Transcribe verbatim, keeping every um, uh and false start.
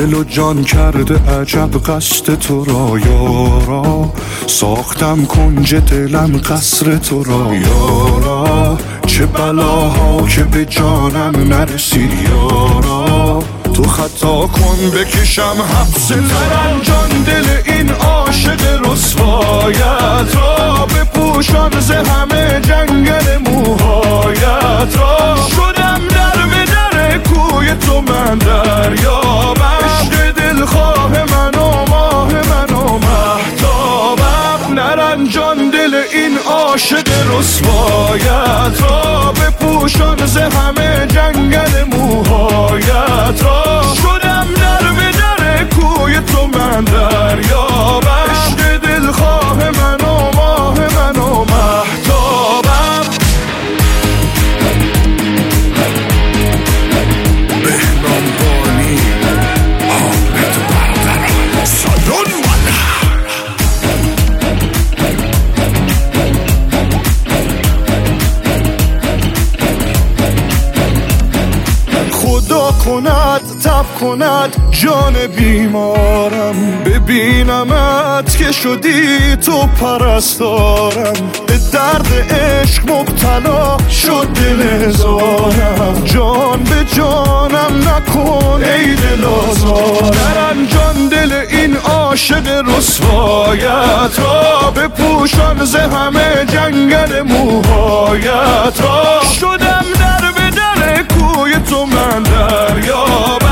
دل و جان کرده عجب قصد تو را یارا، ساختم کنج دلم قصر تو را یارا، چه بلاها که به جانم نرسید یارا، تو خطا کن بکشم حبس ترم جان دل این عاشق رسوایت را، بپوشان ز همه جنگل موهایت را، شدم در به در کوی تو من دریابم، عشق دلخواه من و ماه من و مهتابم، نرنجان دل این عاشق رسوایت را، بپوشان ز همه جنگل موهایت را، شدم در به در کوی تو من دریابم، عشق دلخواه من و ماه من و مهتابم. بهنام بانی حامد برادر سالون خدا کند تب کند جان بیمارم، ببینمت که شدی تو پرستارم، به درد عشق مبتلا شد دل هزارم، جان به جانم نکن ای دل آزارم، نرنجان دل این عاشق رسوایت را، بپوشان ز همه جنگل موهایت را، شدم در به در کوی تو من دریابم،